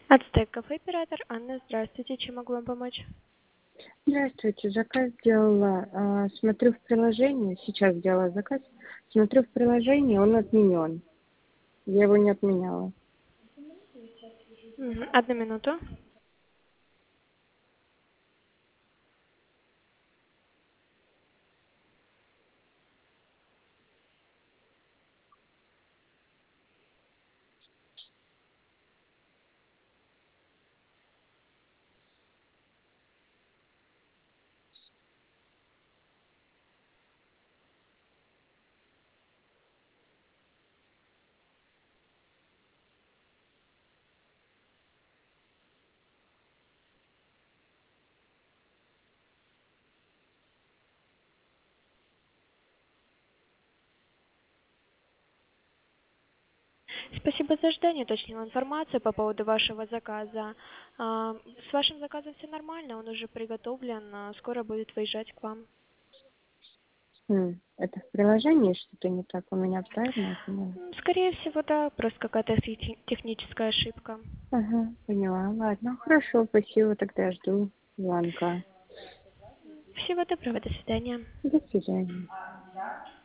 Ацтек кафе оператор Анна, здравствуйте, чем могу вам помочь? Здравствуйте, заказ сделала. Смотрю в приложении, сейчас сделала заказ. Смотрю в приложении, он отменен. Я его не отменяла. Одну минуту. Спасибо за ожидание. Уточнила информацию по поводу вашего заказа. С вашим заказом все нормально, он уже приготовлен, скоро будет выезжать к вам. Это в приложении что-то не так у меня, правильно я поняла? Скорее всего, да, просто какая-то техническая ошибка. Ага, поняла. Ладно, хорошо, спасибо, тогда жду звонка. Всего доброго, до свидания. До свидания.